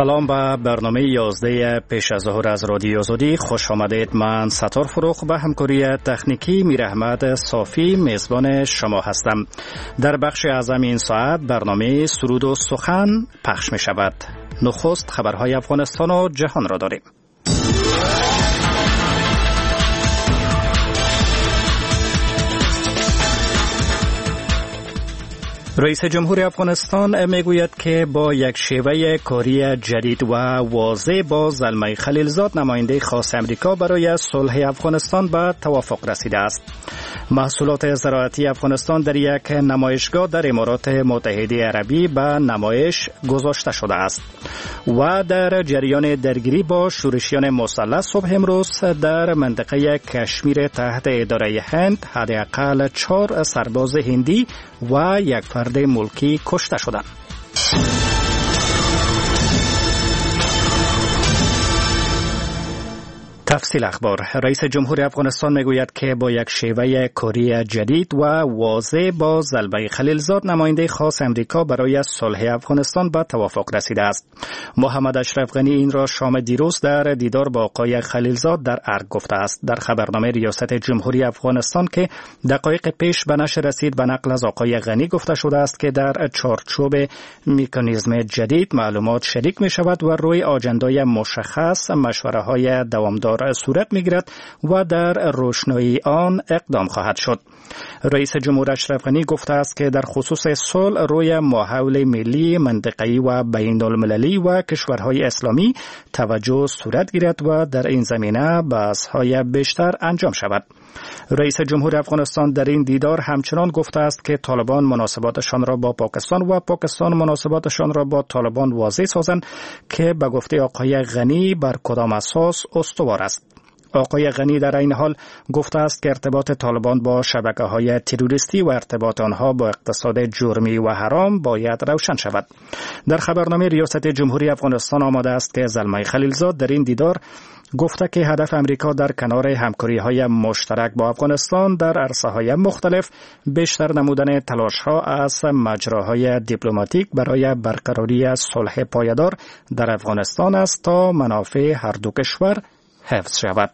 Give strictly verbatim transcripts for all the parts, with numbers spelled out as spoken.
سلام به برنامه یازده پیش از ظهر از رادیو آزادی. خوش آمدید. من ستار فروغ به همکاری تکنیکی میراحمد صافی میزبان شما هستم. در بخش اعظم این ساعت برنامه سرود و سخن پخش می شود. نخست خبرهای افغانستان و جهان را داریم. رئیس جمهور افغانستان میگوید که با یک شیوه کاری جدید و واضح با زلمه خلیلزاد نماینده خاص امریکا برای صلح افغانستان به توافق رسیده است. محصولات زراعتی افغانستان در یک نمایشگاه در امارات متحده عربی به نمایش گذاشته شده است و در جریان درگیری با شورشیان مسلح صبح امروز در منطقه کشمیر تحت اداره هند حداقل چهار سرباز هندی و یک فرد ملکی کشته شدند. تفصیل اخبار. رئیس جمهور افغانستان میگوید که با یک شیوه کاری جدید و واضح با زلمه خلیلزاد نماینده خاص امریکا برای صلح افغانستان به توافق رسیده است. محمد اشرف غنی این را شام دیروز در دیدار با آقای خلیلزاد در ارگ گفته است. در خبرنامه ریاست جمهوری افغانستان که دقایق پیش به نشر رسید به نقل از آقای غنی گفته شده است که در چارچوب مکانیزم جدید معلومات شریک می شود و روی آجندای مشخص مشوره های دوامدار صورت میگیرد و در روشنایی آن اقدام خواهد شد. رئیس جمهور اشرف غنی گفته است که در خصوص صلح روی ماحول ملی، منطقه‌ای و بین المللی و کشورهای اسلامی توجه صورت گیرد و در این زمینه بحث‌های بیشتر انجام شود. رئیس جمهور افغانستان در این دیدار همچنان گفته است که طالبان مناسباتشان را با پاکستان و پاکستان مناسباتشان را با طالبان واضح سازند که به گفته آقای غنی بر کدام اساس استوار است. آقای غنی در این حال گفته است که ارتباط طالبان با شبکه‌های تروریستی و ارتباط آنها با اقتصاد جرمی و حرام باید روشن شود. در خبرنامه ریاست جمهوری افغانستان آمده است که زلمه خلیلزاد در این دیدار گفته که هدف امریکا در کنار همکاری‌های مشترک با افغانستان در عرصه‌های مختلف بیشتر نمودن تلاش‌ها از مجراهای دیپلماتیک برای برقراری صلح پایدار در افغانستان است تا منافع هر دو کشور حفظ شود.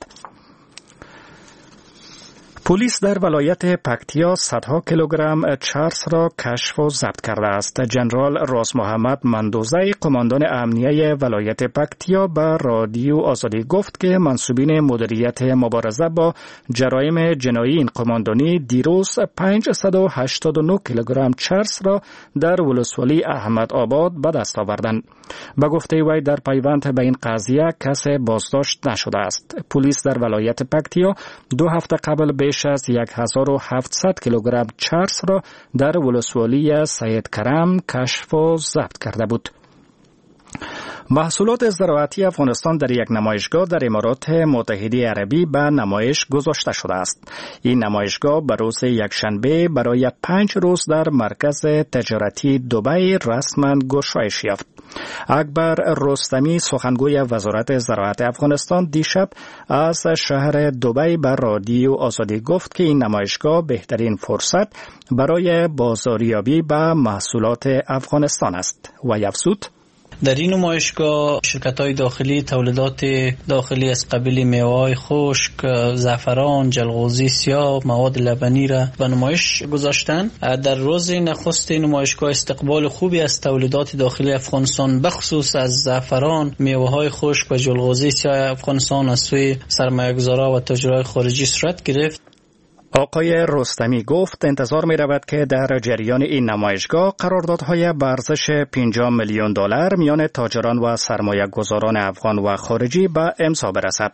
پلیس در ولایت پکتیا صدها کیلوگرم چرس را کشف و ضبط کرده است. جنرال راس محمد مندوزی قماندان امنیه ولایت پکتیا به رادیو آزادی گفت که منصوبین مدیریت مبارزه با جرایم جنایی این قماندانی دیروز پانصد و هشتاد و نه کیلوگرم چرس را در ولسوالی احمد آباد به دست آوردند. به گفته وی در پیوند به این قضیه کسی بازداشت نشده است. پلیس در ولایت پکتیا دو هفته قبل بیش از هزار و هفتصد کیلوگرم چرس را در ولسوالی سید کرم کشف و ضبط کرده بود. محصولات زراعتی افغانستان در یک نمایشگاه در امارات متحده عربی به نمایش گذاشته شده است. این نمایشگاه به روز یکشنبه برای پنج روز در مرکز تجارتی دبی رسما گشایش یافت. اکبر رستمی سخنگوی وزارت زراعت افغانستان دیشب از شهر دبی به رادیو آزادی گفت که این نمایشگاه بهترین فرصت برای بازاریابی به محصولات افغانستان است و افزود در این نمایشگاه شرکت‌های داخلی تولیدات داخلی از قبیل میوه‌های خشک، زعفران، جلغوزی سیاه، مواد لبنی را به نمایش گذاشتند. در روز نخست نمایشگاه استقبال خوبی از تولیدات داخلی افغانستان بخصوص از زعفران، میوه‌های خشک و جلغوزی سیاه افغانستان از سوی سرمایه‌گذاران و تاجران خارجی صورت گرفت. آقای رستمی گفت انتظار می رود که در جریان این نمایشگاه قراردادهای به ارزش پنجاه میلیون دلار میان تاجران و سرمایه گذاران افغان و خارجی به امضا برسد.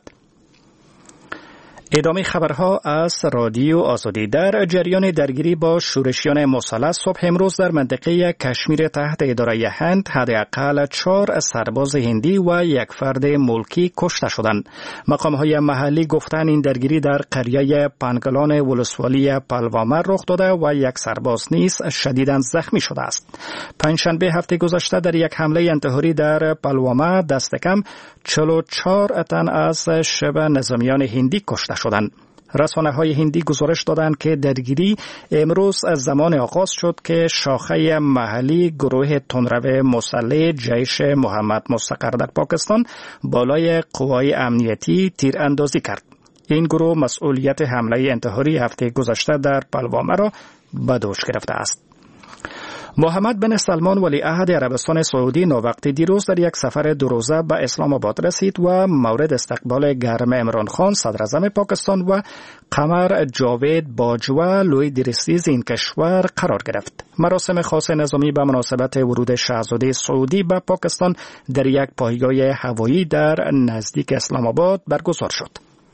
ادامه خبرها از رادیو آزادی. در جریان درگیری با شورشیان مسلح صبح امروز در منطقه کشمیر تحت اداره هند حداقل چهار سرباز هندی و یک فرد ملکی کشته شدند. مقام‌های محلی گفتند این درگیری در قریه پنگلان ولسوالی پلوامه رخ داده و یک سرباز نیز شدیداً زخمی شده است. پنجشنبه هفته گذشته در یک حمله انتحاری در پلوامه دست کم چهل و چهار تن از شبه نظامیان هندی کشته شدند. رسانه‌های هندی گزارش دادند که درگیری امروز از زمان آغاز شد که شاخه محلی گروه تندرو مسلح جیش محمد مستقر در پاکستان بالای قوای امنیتی تیراندازی کرد. این گروه مسئولیت حمله انتحاری هفته گذشته در پلوامه را به دوش گرفته است. محمد بن سلمان ولیعهد عربستان سعودی ناوقت دیروز در یک سفر دو روزه به اسلام آباد رسید و مورد استقبال گرم عمران خان صدر اعظم پاکستان و قمر جاوید باجوه لوی درسیز این کشور قرار گرفت. مراسم خاص نظامی به مناسبت ورود شاهزاده سعودی به پاکستان در یک پایگاه هوایی در نزدیک اسلام آباد برگزار شد.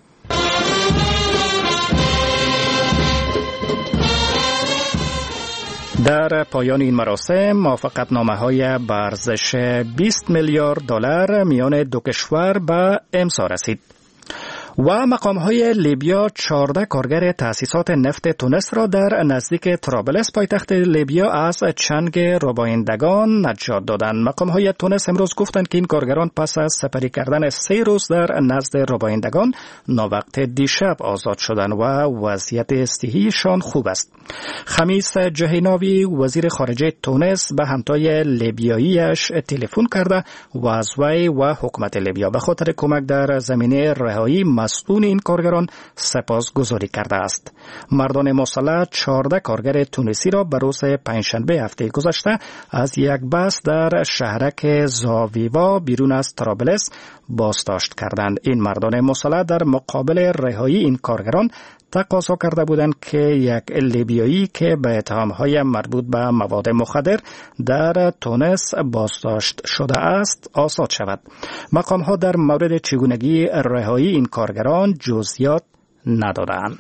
در پایان این مراسم موافقتنامه‌های به ارزش بیست میلیارد دلار میان دو کشور به امضا رسید. و مقام‌های لیبیا چهارده کارگر تأسیسات نفت تونس را در نزدیک طرابلس پایتخت لیبیا از چنگ ربایندگان نجات دادند. مقام‌های تونس امروز گفتند که این کارگران پس از سپری کردن سه روز در نزد ربایندگان ناوقت دیشب آزاد شدند و وضعیت صحیشان خوب است. خمیس جهیناوی وزیر خارجه تونس به همتای لیبیاییش تلفن کرده و از وی و حکومت لیبیا به خاطر کمک در زمینه رهایی مسئول این کارگران سپاسگزاری کرده است. مردان مسلح چهارده کارگر تونسی را به روز پنجشنبه هفته گذشته از یک بس در شهرک زاویوا بیرون از طرابلس بازداشت کردند. این مردان مسلح در مقابل رهایی این کارگران تقاضا کرده بودند که یک لیبیایی که به اتهام‌های مربوط به مواد مخدر در تونس بازداشت شده است آزاد شود. مقام‌ها در مورد چگونگی رهایی این کارگران جزئیات ندادند.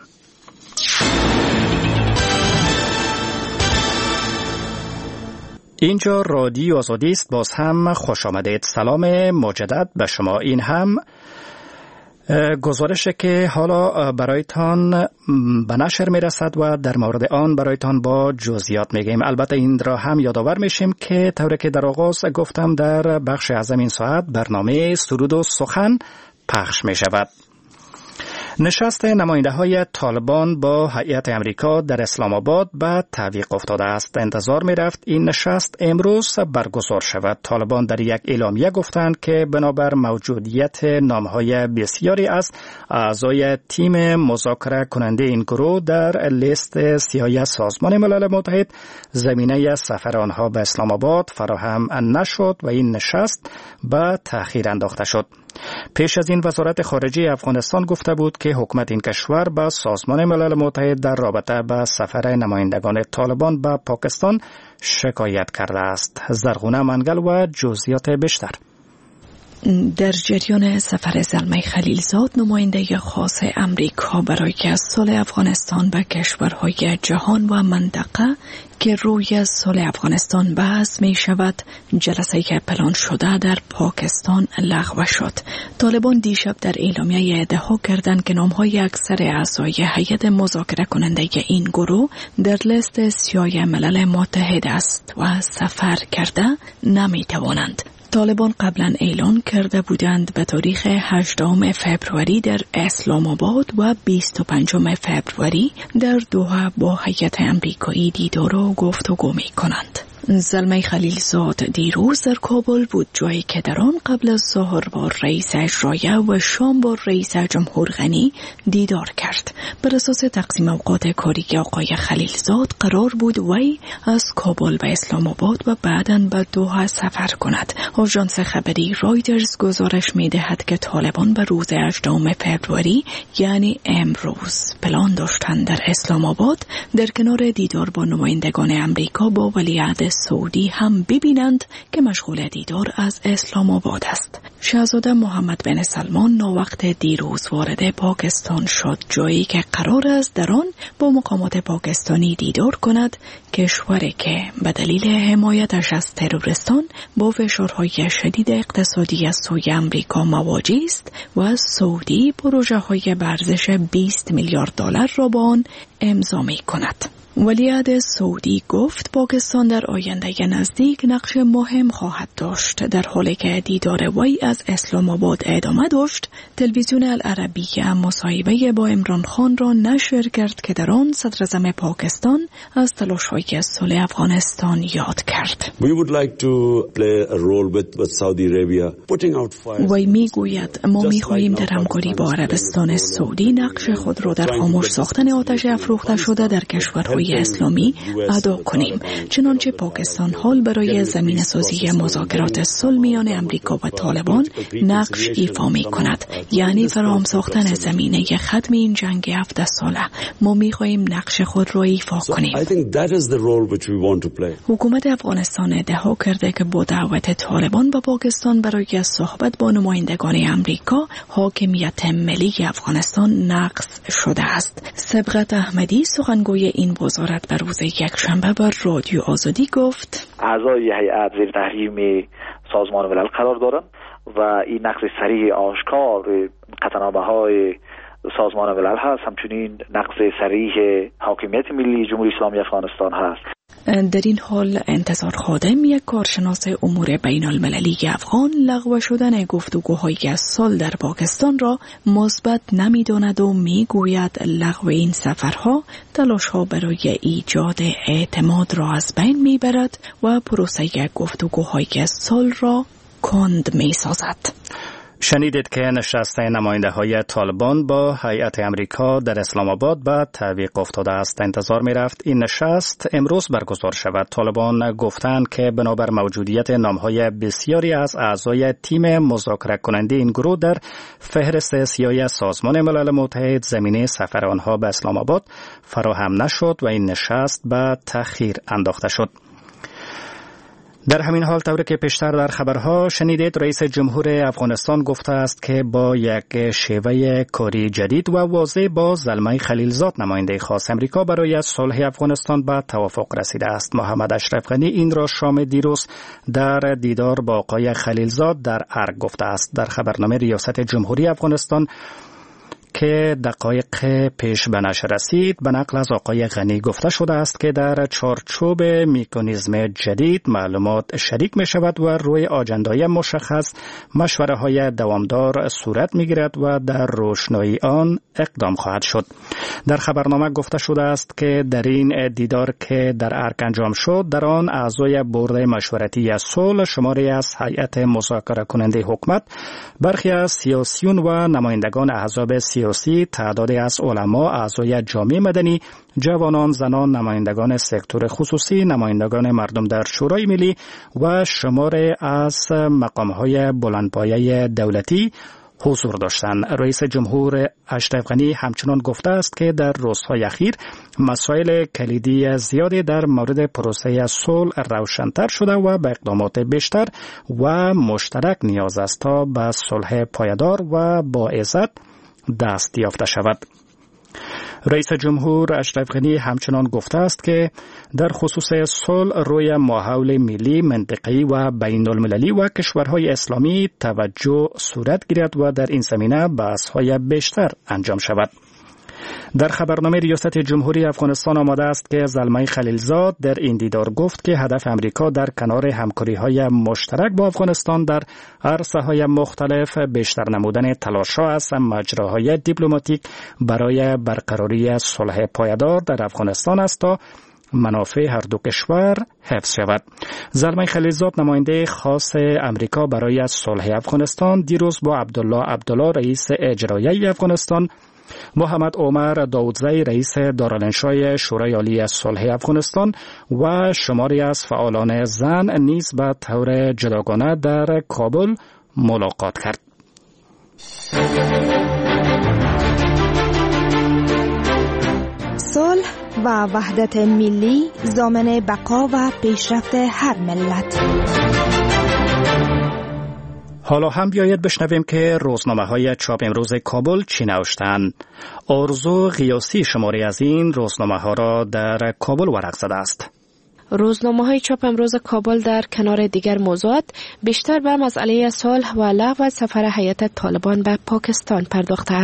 اینجا رادیو آزادی است. باز هم خوش آمدید. سلام مجدد به شما. این هم گزارشی که حالا برایتان به نشر می رسد و در مورد آن برایتان با جزئیات می گیم. البته این را هم یادآور میشیم که طوری که در آغاز گفتم در بخش اعظم این ساعت برنامه سرود و سخن پخش می شود. نشست نماینده های طالبان با هیئت امریکا در اسلام آباد به تعویق افتاده است. انتظار می رفت این نشست امروز برگزار شود. طالبان در یک اعلامیه گفتند که بنابر موجودیت نامهای بسیاری از اعضای تیم مذاکره کننده این گروه در لیست سیاه سازمان ملل متحد زمینه سفر آنها به اسلام آباد فراهم نشد و این نشست به تأخیر انداخته شد. پیش از این وزارت خارجه افغانستان گفته بود که حکومت این کشور به سازمان ملل متحد در رابطه با سفر نمایندگان طالبان به پاکستان شکایت کرده است. زرغونه منگل و جزئیات بیشتر. در جریان سفر زلمه خلیلزاد نماینده خاص امریکا برای صلح افغانستان به کشورهای جهان و منطقه که روی صلح افغانستان بحث می شود، جلسه که پلان شده در پاکستان لغو شد. طالبان دیشب در اعلامیه ادعا کردند که نامهای اکثر اعضای هیئت مذاکره کننده این گروه در لیست سیاه ملل متحد است و سفر کرده نمی توانند. طالبان قبلا اعلان کرده بودند به تاریخ هشتم فوریه در اسلام آباد و بیست و پنجم فوریه در دوحه با هیئت امریکایی دیدار و گفتگو می کنند. زلمه خلیلزاد دیروز در کابل بود، جایی که در آن قبل از ظهر با رئیس اجرایه و شام با رئیس جمهور غنی دیدار کرد. بر اساس تقسیم اوقات کاری آقای خلیلزاد قرار بود وی از کابل به اسلام آباد و بعداً به دوحه سفر کند. آژانس خبری رایترز گزارش می دهد که طالبان به روز هشتم فوریه یعنی امروز پلان داشتند در اسلام آباد در کنار دیدار با نمایندگان امریکا با ولیعهد سعودی هم ببینند که مشغول دیدار از اسلام آباد است. شاهزاده محمد بن سلمان ناوقت دیروز وارد پاکستان شد، جایی که قرار است در آن با مقامات پاکستانی دیدار کند، کشوری که به دلیل حمایتش از تروریستان با فشارهای شدید اقتصادی از سوی امریکا مواجه است و سعودی پروژه های به ارزش بیست میلیارد دلار را با آن امضا می کند. ولیعهد سعودی گفت پاکستان در آینده نزدیک نقش مهم خواهد داشت، در حالی که دیدار وی از اسلام آباد ادامه داشت، تلویزیون العربیه مصاحبه با عمران خان را نشر کرد که در آن صدراعظم پاکستان از تلاش‌های صلح افغانستان یاد کرد. وی میگوید ما می‌خواهیم در همکاری با عربستان سعودی نقش خود را در خاموش ساختن آتش افروخته شده در کشورهای اسلامی ادا کنیم، چنانچه پاکستان حال برای زمینه‌سازی مذاکرات صلح میان امریکا و طالبان نقش ایفا می‌کند، یعنی فراهم ساختن زمینه ختم این جنگ هفده ساله. ما می‌خواهیم نقش خود را ایفا کنیم. حکومت افغانستان ادعا کرده که با دعوت طالبان به پاکستان برای صحبت با نمایندگان امریکا حاکمیت ملی افغانستان نقض شده است. سبقت احمدی سخنگوی این وزارت بر روز یکشنبه بر رادیو آزادی گفت اعضای هیئت زیر تحریم سازمان ملل قرار دارند و این نقض صریح آشکار قطعنامه‌های سازمان ملل هست، همچنین نقض صریح حاکمیت ملی جمهوری اسلامی افغانستان هست. در این حال انتظار خادم، یک کارشناس امور بین المللی افغان، لغو شدن گفتگوهای صلح در پاکستان را مثبت نمی‌داند و میگوید لغو این سفرها تلاش‌ها برای ایجاد اعتماد را از بین میبرد و پروسه گفتگوهای صلح را کند میسازد. شنیدید که نشست نماینده های طالبان با هیئت امریکا در اسلام آباد به تعویق افتاده است. انتظار می رفت این نشست امروز برگزار شود. طالبان گفتند که بنابر موجودیت نامهای بسیاری از اعضای تیم مذاکره کننده این گروه در فهرست سیاهی سازمان ملل متحد، زمینه سفر آنها به اسلام آباد فراهم نشد و این نشست به تأخیر انداخته شد. در همین حال، طوری که پیشتر در خبرها شنیدید، رئیس جمهور افغانستان گفته است که با یک شیوه کاری جدید و واضح با زلمه خلیلزاد، نماینده خاص امریکا برای صلح افغانستان، به توافق رسیده است. محمد اشرف غنی این را شام دیروز در دیدار با آقای خلیلزاد در ارگ گفته است. در خبرنامه ریاست جمهوری افغانستان که دقایق پیش به نشر رسید، به نقل از آقای غنی گفته شده است که در چارچوب مکانیزم جدید معلومات شریک می شود و روی آجندای مشخص مشوره های دوامدار صورت می گیرد و در روشنایی آن اقدام خواهد شد. در خبرنامه گفته شده است که در این دیدار که در ارگ انجام شد، در آن اعضای بورد مشورتی صلح، شماری از هیئت مذاکره کننده حکومت، برخی از سیاسیون و نمایندگان احزاب سیاسی، تعدادی از علما، اعضای جامعه مدنی، جوانان، زنان، نمایندگان سکتور خصوصی، نمایندگان مردم در شورای ملی و شماری از مقام‌های بلندپایه دولتی حضور داشتند. رئیس جمهور اشرف غنی همچنان گفته است که در روزهای اخیر مسائل کلیدی زیادی در مورد پروسه صلح روشن‌تر شده و به اقدامات بیشتر و مشترک نیاز است تا به صلح پایدار و با عزت دست یافته شود. رئیس جمهور اشرف غنی همچنان گفته است که در خصوص صلح روی ماحول ملی، منطقه‌ای و بین المللی و کشورهای اسلامی توجه صورت گیرد و در این زمینه بحث‌های بیشتر انجام شود. در خبرنامه ریاست جمهوری افغانستان آمده است که زلمه خلیلزاد در این دیدار گفت که هدف امریکا در کنار همکاری‌های مشترک با افغانستان در عرصه‌های مختلف بیشتر نمودن تلاش‌ها از مجراهای دیپلماتیک برای برقراری صلح پایدار در افغانستان است تا منافع هر دو کشور حفظ شود. زلمه خلیلزاد، نماینده خاص امریکا برای صلح افغانستان، دیروز با عبدالله عبدالله، رئیس اجرایی افغانستان، محمد عمر داودزی، رئیس دارالانشای شورای عالی صلح افغانستان و شماری از فعالان زن نیز به طور جداگانه در کابل ملاقات کرد. صلح و وحدت ملی ضامن بقا و پیشرفت هر ملت. حالا هم بیاید بشنویم که روزنامه های چاپ امروز کابل چی نوشتند. آرزو قیاسی شماری از این روزنامه ها را در کابل ورق زده است. روزنامه های چاپ امروز کابل در کنار دیگر موضوعات بیشتر به مسئله صلح و لغو سفر هیئت طالبان به پاکستان پرداختند.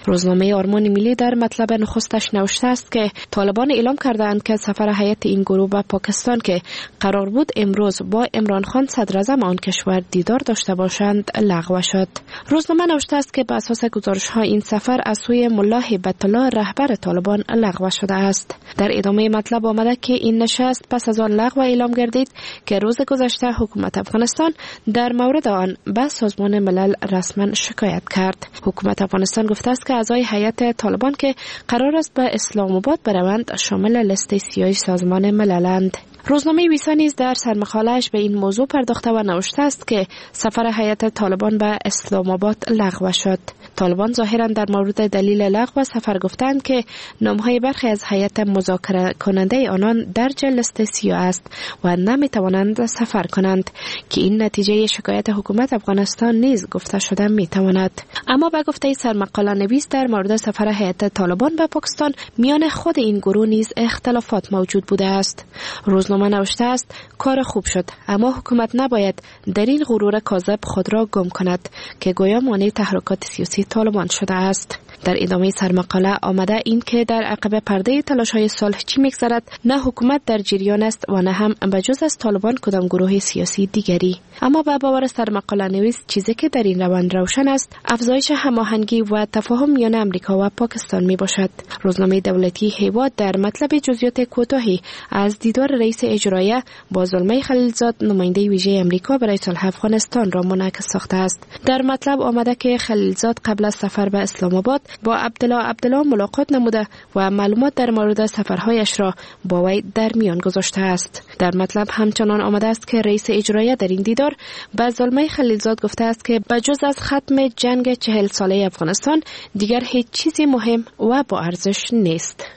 روزنامه آرمان ملی در مطلب نخستش نوشته است که طالبان اعلام کردند که سفر هیئت این گروه به پاکستان که قرار بود امروز با عمران خان صدر اعظم آن کشور دیدار داشته باشند لغو شد. روزنامه نوشته است که بر اساس گزارش‌ها این سفر از سوی ملا هیبت الله رهبر طالبان لغو شده است. در ادامه مطلب آمده که این نشست پس از آن لغو اعلام گردید که روز گذشته حکومت افغانستان در مورد آن به سازمان ملل رسما شکایت کرد. حکومت افغانستان گفته است که اعضای هیئت طالبان که قرار است به اسلام آباد بروند شامل لیست سیاه سازمان مللند. روزنامه ویسا نیز در سرمقاله‌اش به این موضوع پرداخته و نوشته است که سفر هیئت طالبان به اسلام آباد لغو شد. طالبان ظاهرا در مورد دلیل لغو سفر گفتند که نام‌های برخی از هیئت مذاکره کننده آنان در لیست سیاه است و نمی‌توانند سفر کنند که این نتیجه شکایت حکومت افغانستان نیز گفته شده می‌تواند. اما به گفته سرمقاله نویس در مورد سفر هیئت طالبان به پاکستان میان خود این گروه نیز اختلافات موجود بوده است. روزنامه نوشته است کار خوب شد، اما حکومت نباید در این غرور کاذب خود را گم کند که گویا مانع تحرکات سیاسی طالبان شده است. در ادامه سرمقاله آمده این که در عقب پرده تلاش‌های صلح چی می‌گذرد نه حکومت در جریان است و نه هم بجز از طالبان کدام گروه سیاسی دیگری. اما به باور سرمقاله نویس چیزی که در این روند روشن است افزایش هماهنگی و تفاهم میان امریکا و پاکستان میباشد. روزنامه دولتی هیواد در مطلب جزئیات کوتاهی از دیدار رئیس اجرایه با زلمه خلیلزاد نماینده ویژه امریکا برای صلح افغانستان را منعکس ساخته است. در مطلب آمده که خلیلزاد قبل از سفر به اسلام آباد با عبدالله عبدالله ملاقات نموده و معلومات در مورد سفرهایش را با وی در میان گذاشته است. در مطلب همچنان آمده است که رئیس اجرایه در این دیدار به زلمه خلیلزاد گفته است که بجز از ختم جنگ چهل ساله افغانستان دیگر هیچ چیزی مهم و با ارزش نیست.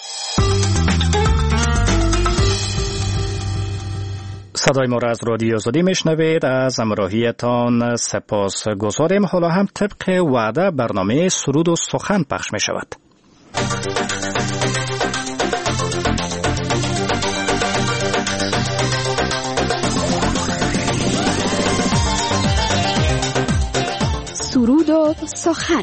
صدای ما را از رادیو آزادی میشنوید. از همراهیتان سپاس گذاریم. حالا هم طبق وعده برنامه سرود و سخن پخش می شود. سرود و سخن.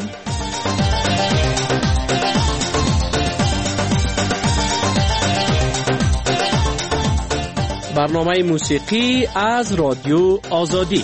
برنامه موسیقی از رادیو آزادی.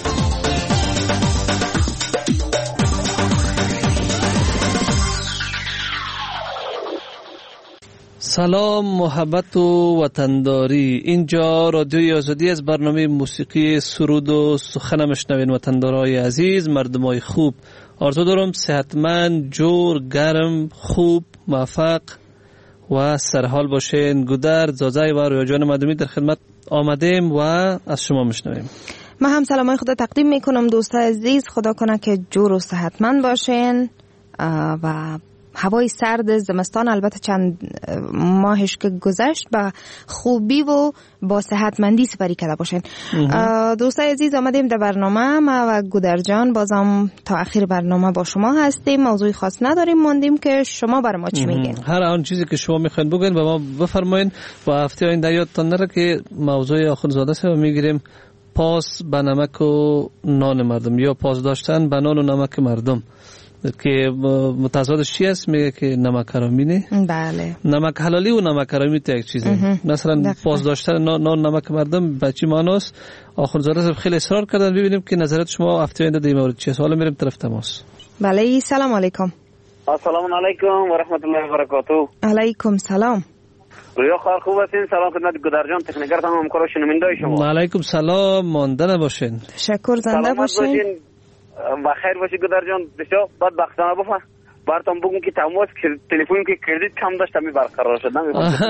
سلام، محبت و وطنداری. اینجا رادیوی آزادی از برنامه موسیقی سرود و سخن مشنوین. وطندارای عزیز، مردمای خوب، آرزو دارم صحتمند، جور، گرم، خوب، موفق و سرحال باشین. گودر، زازای و رویا جان مدومی در خدمت آمدیم و از شما مشنویم. من هم سلامای خدا تقدیم میکنم دوستای عزیز. خدا کنه که جور و صحتمند باشین و هوای سرد زمستان البته چند ماهش که گذشت با خوبی و با صحتمندی سپری کرده باشین. دوستای عزیز، آمدیم در برنامه. ما و گودر جان بازم تا آخر برنامه با شما هستیم. موضوع خاص نداریم، ماندیم که شما برای ما چی میگین. هر آن چیزی که شما میخواین بگین و ما بفرمایین. و هفته آینده یادتان نره که موضوع آخوندزاده سه میگیریم پاس به نمک و نان مردم یا پاس داشتن به نان و نمک مردم که متضادش چی است؟ میگه که نمک حرامی نه. بله. نمک حلالی و نمک حرامی تو یک چیزه. مثلا پاس داشتن نان نمک مردم به چی معناست؟ آخوندزاده خیلی اصرار کردن. ببینیم که نظرت شما هفته آینده در این مورد چیه. حالا میریم طرف تماس. بله، سلام علیکم. السلام علیکم و رحمت الله و برکاته. علیکم سلام. رویا خواهر خوب هستین؟ سلام خدمت گودر جان، تکنیکر تمام همکار و شنونده شما. علیکم سلام، مانده نباشین. تشکر، زنده باشین. بخیر باشی گودر جان. بسیار بدبختانه بفهم براتون بگم که تماس تلفنی که کردید کم داشت می برقرار شد.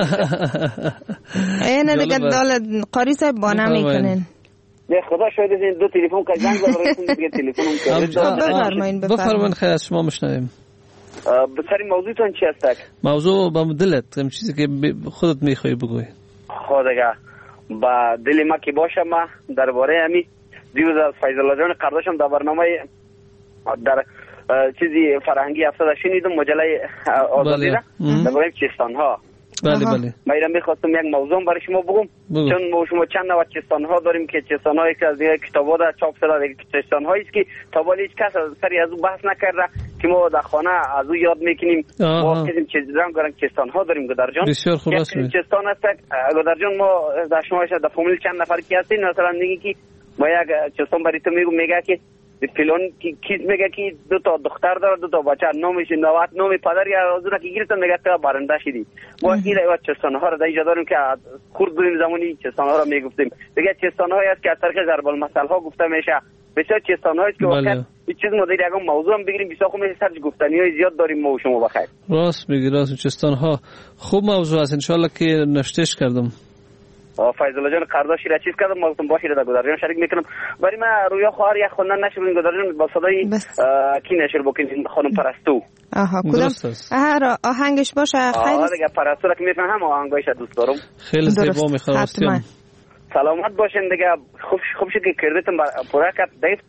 اینه دیگه دال قاری صاحب بانه میکنین. نه خدا شاید این دو تلفن که زنگ زدن دیگه تلفنم کردید. بفرمایید بفرمایید خیر از شما میشنویم. بسری موضوعتون چی است؟ موضوع با دلت، هم چیزی که خودت میخوای بگوی. خدا دیگه با دل ما که باشه، ما درباره همین دیروز از فیض الله جان قرداشم در برنامه در چیزی فرهنگی افتاده شنیدم، مجله آزادی را درباره چیستان ها. بله بله. من ایران میخواستم یک موضوع برای شما بگم. بگو. چون ما شما چند نوع چیستان ها داریم که چیستان هایی که از کتابا در چاپ شده، چیستان هایی است که تا حالا هیچ کس سری از اون بحث نکرده. که ما در خانه از او یاد میکنیم. ما کسیم رنگ رنگ چستان ها داریم گدر جان. بسیار خوب است. چستان است گدر جان، ما در شمایش در فامیل چند نفر کی هستیم، مثلا میگی که ما یک چستان برای تو میگم، میگه که فلان کیز میگه که دو تا دختر داره، دو تا بچه، نامش نوات نام پدر یا از اون که گیرتن میگه تو برنده شدی. ما این ایوا چستان ها را در اینجا داریم که خرد بودیم زمانی چستان ها را میگفتیم. دیگه چستان هایی است که از طریق ضرب المثل ها گفته میشه. بسیار چستان هایی است که وقت این چیز ما در یک موضوع هم بگیریم بسیار خوب میشه، سرج گفتنی های زیاد داریم ما و شما بخیر. راست میگی، راست. چستان ها خوب موضوع است، ان شاء الله که نشتش کردم. فیض الله جان قرداشی را چیز کردم، ما گفتم باشید در گذرجان شریک میکنم. برای ما رویا خواهر یک خوندن نشر این گذرجان با صدای کی نشر بکنیم؟ خانم پرستو. آها کدام آها آهنگش باشه خیلی. آها دیگه پرستو را که میفهمم آهنگش دوست دارم. خیلی زیبا میخواستم. سلامت باشین دیگه. خوب خوب شد که کردتم پورا کرد دیگه.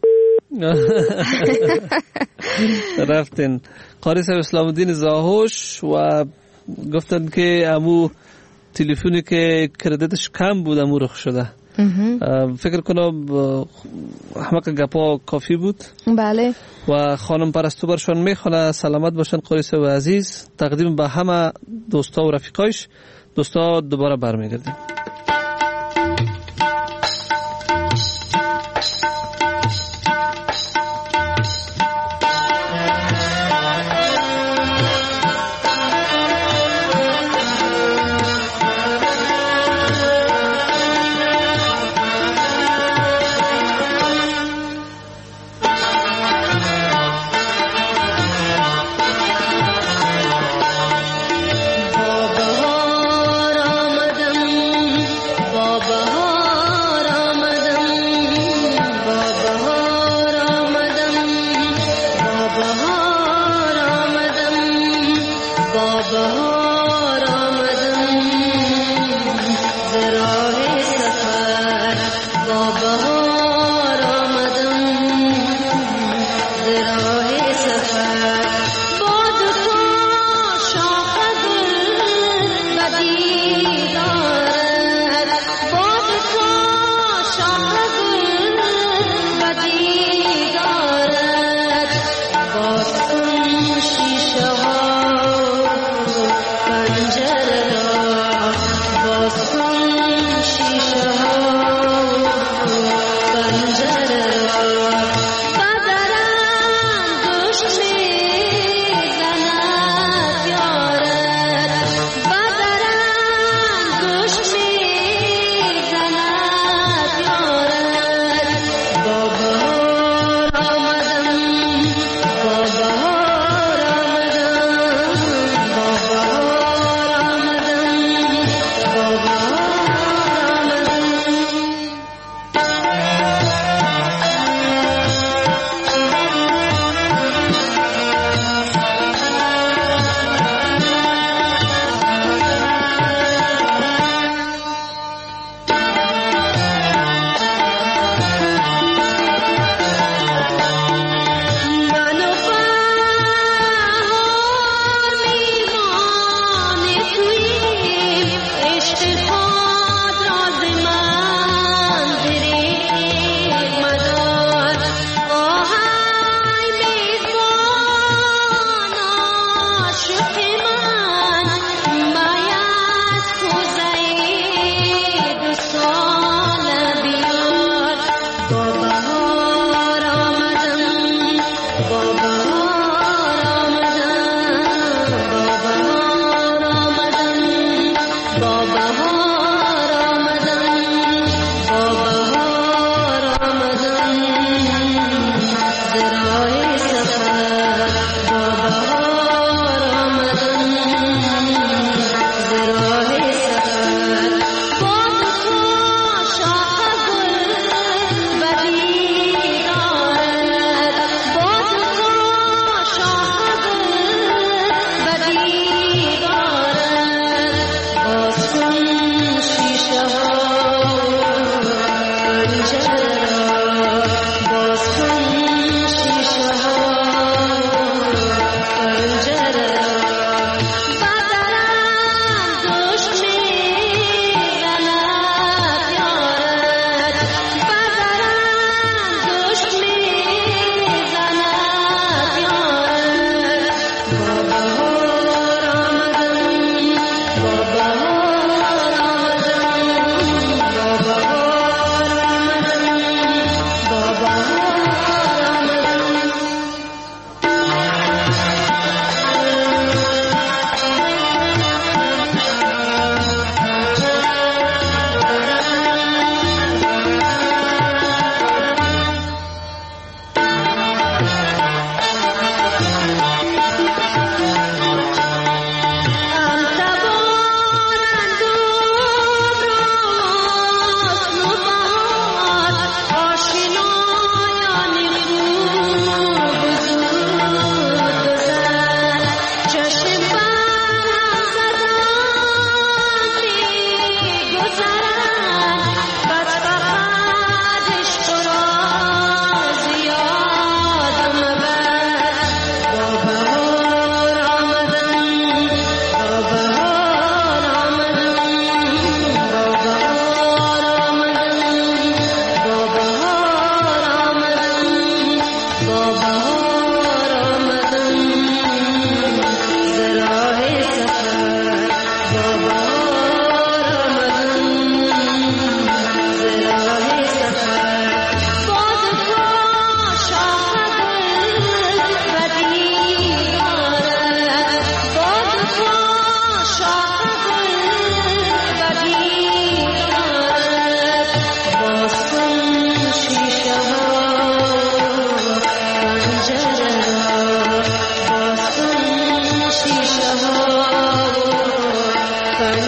رفتین قاری صاحب اسلام الدین زاهوش و گفتن که امو تلفنی که کردیتش کم بود امو رخ شده. فکر کنم احمق گپا کافی بود. بله. و خانم پرستو برشان میخونه. سلامت باشن قاری صاحب عزیز. تقدیم به همه دوستا و رفیقایش. دوستا دوباره برمیگردیم. J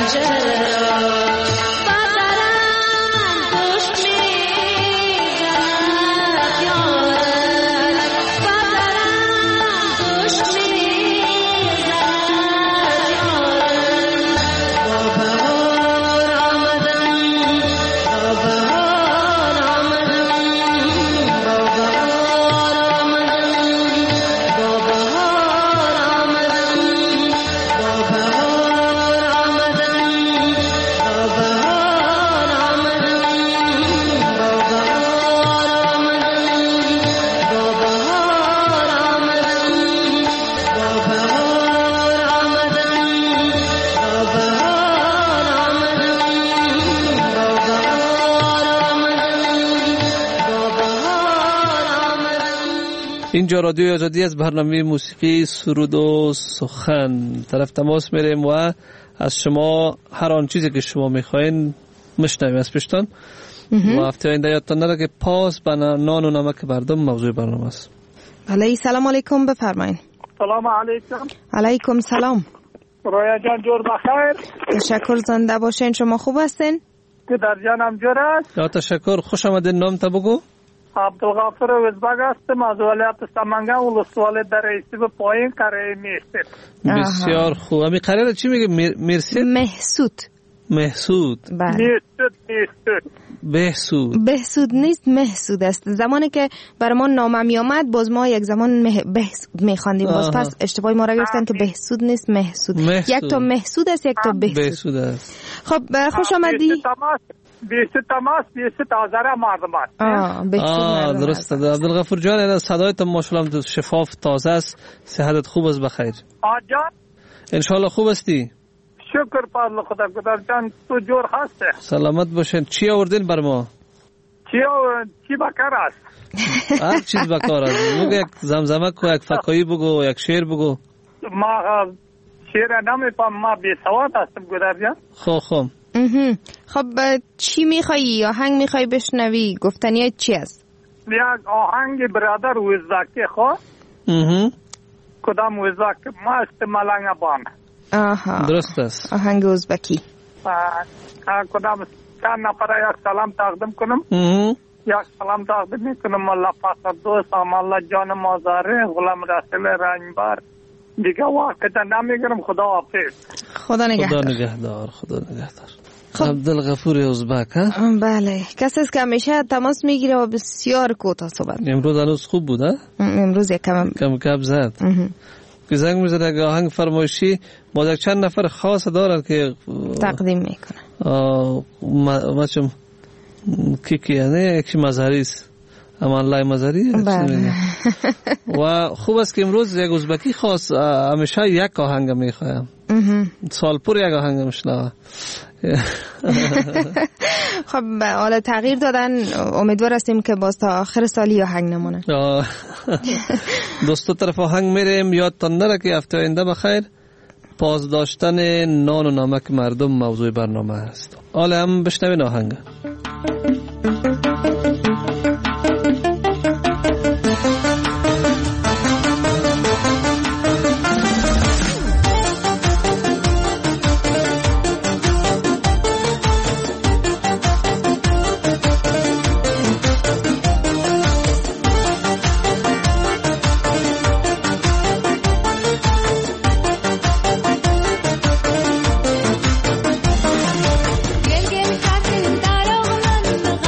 اینجا رادیو آزادی از برنامه موسیقی سرود و سخن طرف تماس میریم و از شما هر آن چیزی که شما میخواین مشنویم از پشتان و هفته آینده یادتان نره که پاس به نان و نمک مردم موضوع برنامه است. بله سلام علیکم بفرمایید. سلام علیکم. علیکم سلام. رویا جان جور بخیر. تشکر زنده باشین. شما خوب هستین؟ که در جانم جور است. یا تشکر. خوش آمدین. نام تا بگو. عبدالغفور وزبگ هستم از ولایت سمنگان ولسوالی در رئیسی به پایین قریه میرسید. بسیار خوب. امی قریه را چی میگه؟ میرسید؟ محسود. محسود. بله. میرسود میرسود. بهسود. بهسود نیست محسود است. زمانی که بر ما نامه می آمد باز ما یک زمان مه... بهسود میخواندیم باز پس اشتباهی ما را گرفتن که بهسود نیست محسود. محسود. یک تا محسود است یک تا بهسود. بهسود است. خب خوش آمدی. بیست تماس بیست آذر مردم است. آه درسته. عبدالغفور جان این صدایت ماشاءالله شفاف تازه است. صحتت خوب است بخیر. آجان انشالله خوب هستی. شکر فضل خدا. خدا جان تو جور هسته. سلامت باشین. چی آوردین بر ما؟ چی چی بکار است؟ هر چیز بکار است. بگو یک زمزمه کو، یک فکایی بگو، یک شعر بگو. ما شعر نمیفهم، ما بی سواد هستم گدر جان. خب خب خب چی میخوایی؟ یا آهنگ میخوایی بشنوی؟ گفتنیت چی است؟ یک آهنگ برادر وزاکی خواه. کدام وزاک؟ ما است ملنگ بان. آها درست است. آهنگ ازبکی. کدام چند نفر یک سلام تقدیم کنم. یک سلام تقدیم میکنم. الله فقط دوست الله جان مازاره غلام رسول رنگبار. دیگه وقت نمیگرم. خدا حافظ. خدا نگهدار. خدا نگهدار. خدا نگهدار. عبدالغفور ازبک ها؟ بله. کسی است که همیشه تماس میگیره و بسیار کوتاه صحبت. امروز هنوز خوب بود ها؟ امروز یک کم کم کم زد. که زنگ میزنه اگه آهنگ فرمایشی باز یک چند نفر خاص دارن که تقدیم میکنن. ما چم کی کی یعنی یکی مظهری است. امان لای مظهری. بله. و خوب است که امروز یک ازبکی خاص همیشه یک آهنگ میخوایم. سال پر یک آهنگ میشنوه. خب حالا تغییر دادن. امیدوار هستیم که باز تا آخر سالی آهنگ نمونه. دوستو طرف آهنگ میریم. یادتان نره که هفته آینده بخیر پاس داشتن نان و نمک مردم موضوع برنامه است. حالا هم بشنوین آهنگ. Gel gel kalkın dar oğlan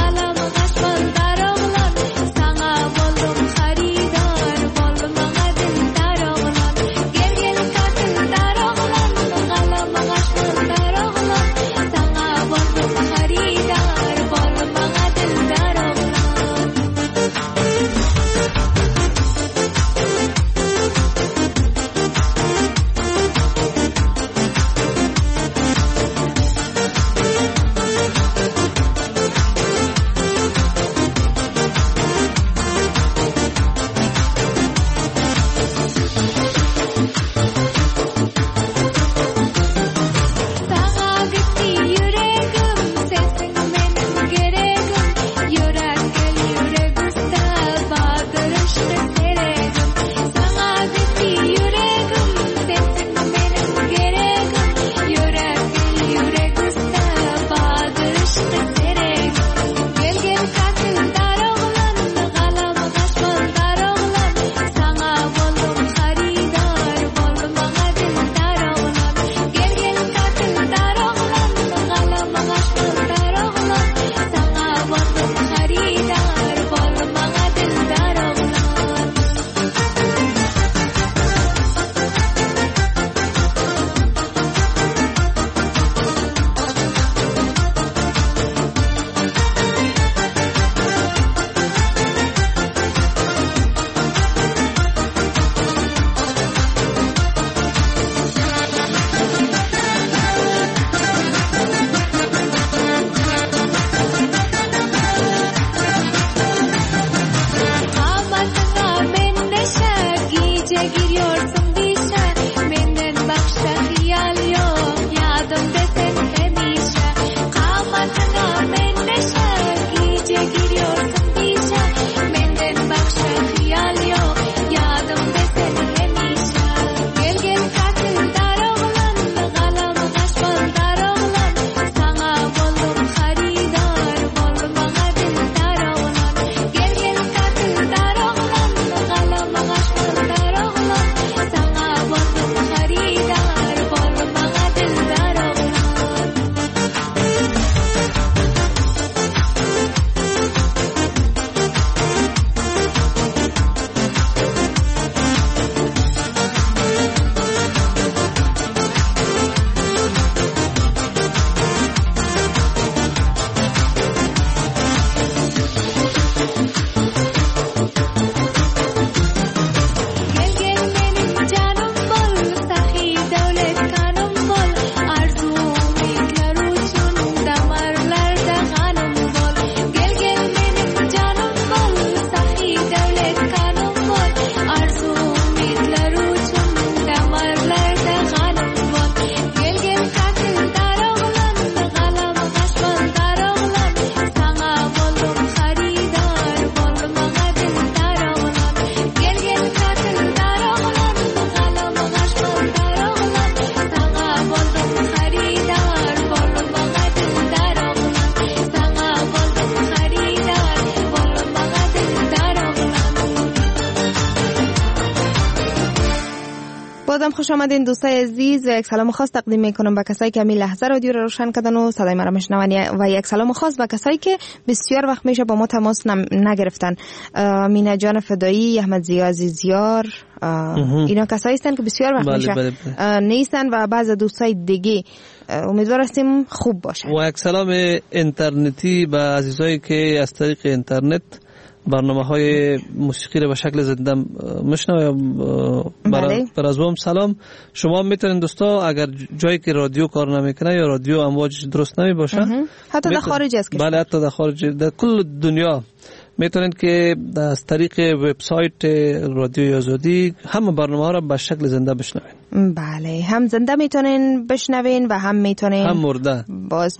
بازم خوش آمدین دوستای عزیز و یک سلام خاص تقدیم میکنم به کسایی که همین لحظه رادیو رو روشن کردن و صدای ما را میشنون و یک سلام خاص به کسایی که بسیار وقت میشه با ما تماس نگرفتن. مینا جان فدایی، احمد زیا عزیزیار، اینا کسایی هستن که بسیار وقت میشه بله بله. نیستن و بعض دوستای دیگه امیدوار هستیم خوب باشن. و یک سلام اینترنتی به عزیزایی که از طریق اینترنت برنامه های موسیقی رو به شکل زنده میشنوه. بله. بر از هم سلام. شما میتونید دوستا اگر جایی که رادیو کار نمیکنه یا رادیو امواج درست نمی باشه حتی در خارج است، بله حتی در خارج، در کل دنیا میتونید که از طریق وبسایت رادیو آزادی همه برنامه ها را به شکل زنده بشنوین. بله، هم زنده میتونین بشنوین و هم میتونین هم مرده باز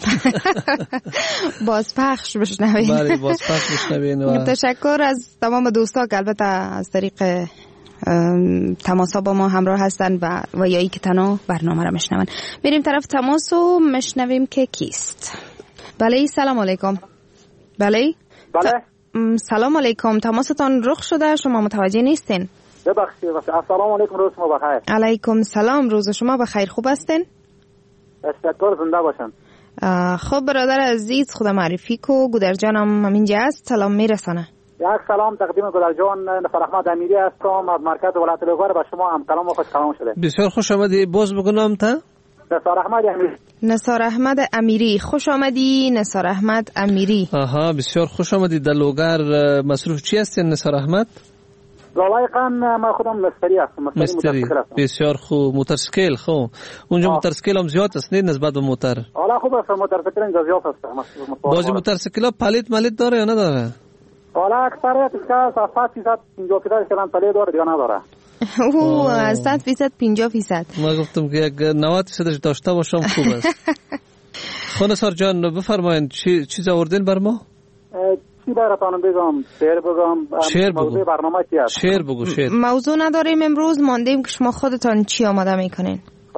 باز پخش بشنوین. بله باز پخش بشنوین. و تشکر از تمام دوستا که البته از طریق تماس با ما همراه هستن و و یا ای که تنها برنامه را میشنون. بریم طرف تماس و میشنویم که کیست. بله سلام علیکم. بله بله سلام علیکم، تماستان رخ شده، شما متوجه نیستین. ببخشید. السلام علیکم، روز شما بخیر. علیکم سلام، روز شما بخیر. خوب هستین؟ تشکر، زنده باشن. خب برادر عزیز خدا معرفی کو. گودر جانم همینجا است، سلام میرسانه. یک سلام تقدیم گودر جان، نفر احمد امیری هستم از مرکز ولایت لوگر. به شما هم کلام خوش کلام شده. بسیار خوش آمدی. باز بگم تا نثار احمد امیری. نثار احمد امیری، خوش آمدی نثار احمد امیری. آها بسیار خوش آمدی. در لوگر مصروف چی هستی نثار احمد؟ لایقاً ما خودم مستری هستم. مستری. بسیار خوب. موتورسیکل خو اونجا موتورسیکل هم زیاد است نه نسبت به موتور؟ حالا خوب است، موتورسیکل اینجا زیاد است. بازی موتورسیکل پلیت مالیت داره یا نداره؟ حالا اکثریت از صد فیصد پنجاه فیصد کلان پلیت داره یا نداره؟ او از صد فیصد پنجاه فیصد. ما گفتم که یک نود فیصدش داشته باشم خوب است. خانسار جان بفرمایید چی چیز آوردین بر ما؟ چی براتون بگم؟ شعر بگم؟ شعر بگو. موضوع برنامه چی است؟ شعر بگو. شعر. موضوع نداریم امروز، ماندیم که شما خودتان چی آماده میکنین؟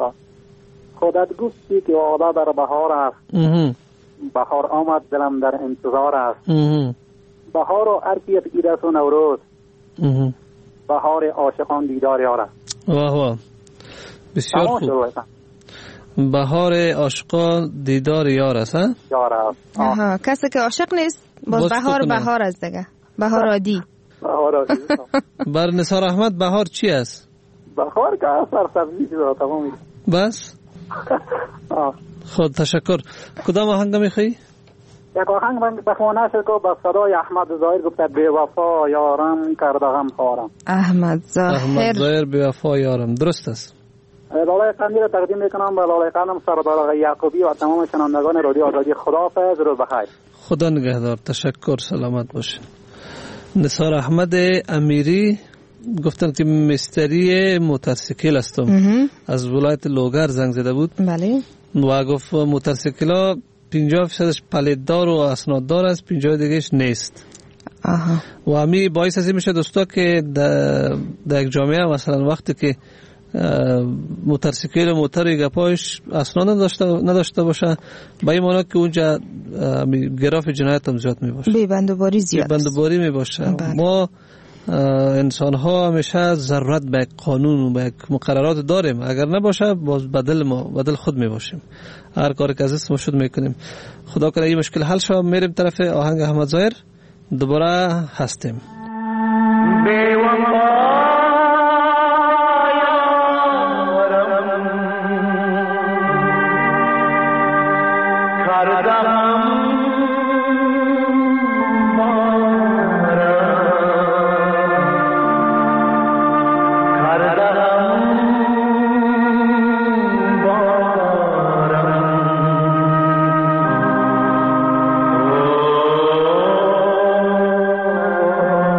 خودت گفتی که عادت در بهار است. بهار آمد دلم در انتظار است. بهار و عرقیت ایرس و نوروز. بهار عاشقان دیدار یار است. واه واه بسیار خوب. بهار عاشقان دیدار یار است. ها یار است. آها کسی که عاشق نیست باز بهار بهار است دیگه. بهار عادی. بهار عادی. بر نثار احمد بهار چی است؟ بهار که سرسبزی چیزا تمامی. بس خود تشکر. کدام آهنگ میخوایی؟ یک آهنگ بخونه شد که با صدای احمد ظاهر گفته بی وفا یارم کرده غم خارم. احمد ظاهر احمد ظاهر بی وفا یارم، درست است. لالای قندی را تقدیم میکنم به لالای قندم سردار آقای یعقوبی و تمام شنوندگان رادیو آزادی. خداحافظ، روز بخیر. خدا نگهدار. تشکر، سلامت باشین. نثار احمد امیری گفتن که مستری موتورسیکل هستم، از ولایت لوگر زنگ زده بود. بله. و گفت موتورسیکل پنجاه فیصدش پلیتدار و اسناددار است، پنجاه دیگهش نیست. آها. و همی باعث از این میشه دوستا که در یک جامعه مثلا وقتی که موتورسیکل موتور گپایش اسناد نداشته نداشته باشه، با این معنی که اونجا گراف جنایت هم زیاد میباشه، بی‌بندوباری زیاد بی‌بندوباری میباشه. ما انسان ها همیشه ضرورت به قانون و به مقررات داریم، اگر نباشه باز بدل ما بدل خود میباشیم، هر کاری که از دست ما شد میکنیم. خدا کنه این مشکل حل شه. میریم طرف آهنگ احمد ظاهر، دوباره هستیم. Oh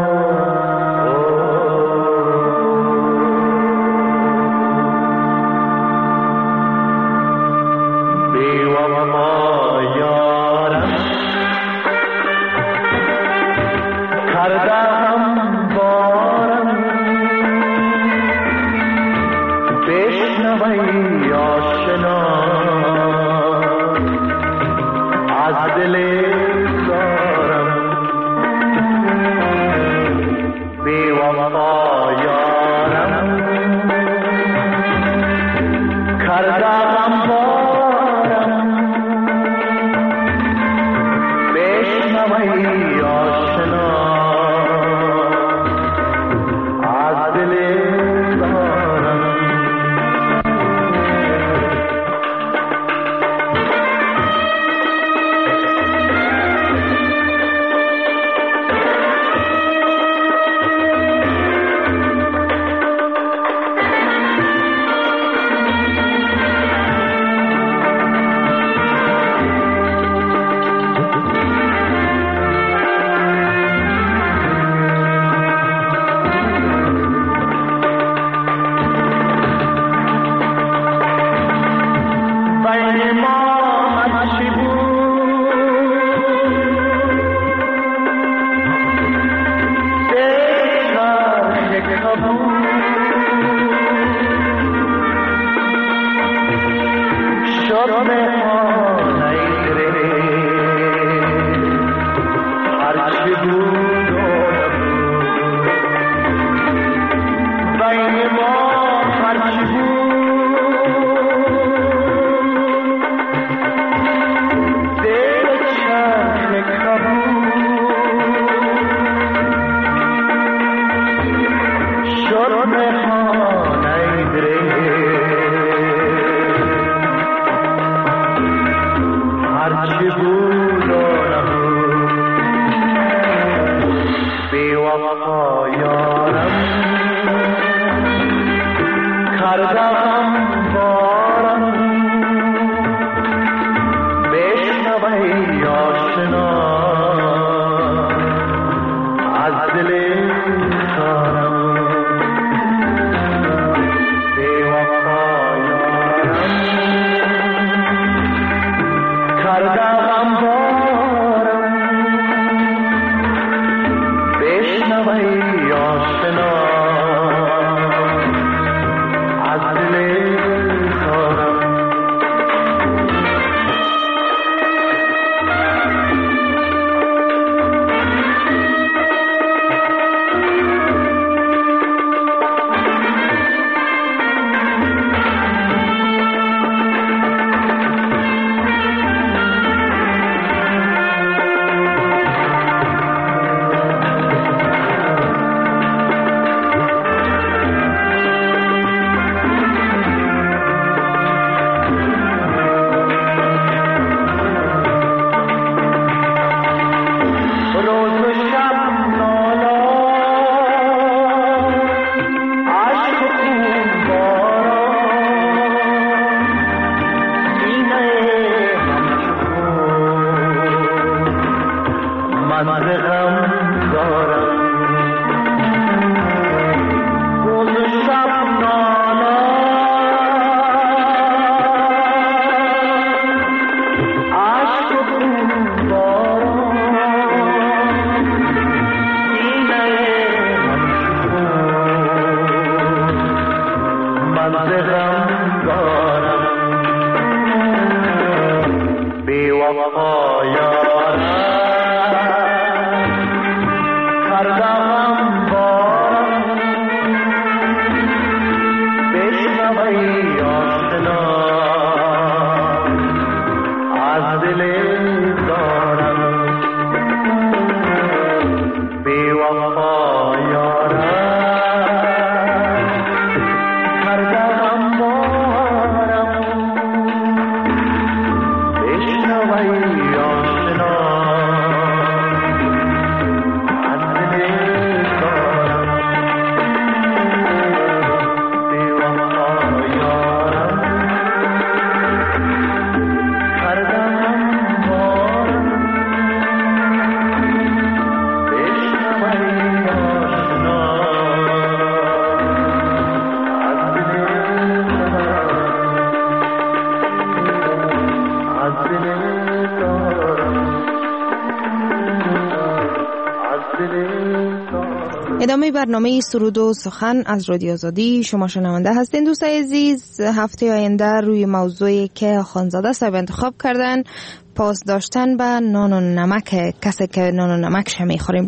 ادامه برنامه سرود و سخن از رادیو آزادی شما شنونده هستین. دوستای عزیز، هفته آینده روی موضوعی که خانزاده صاحب انتخاب کردن، پاس داشتن به نان و نمک، کسی که نان و نمکش میخوریم،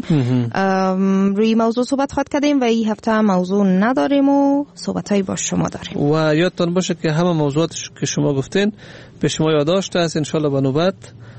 روی موضوع صحبت خواهد کردیم و این هفته موضوع نداریم و صحبتایی با شما داریم. و یادتان باشه که همه موضوعات که شما گفتین به شما یادداشت است، انشالله به نوبت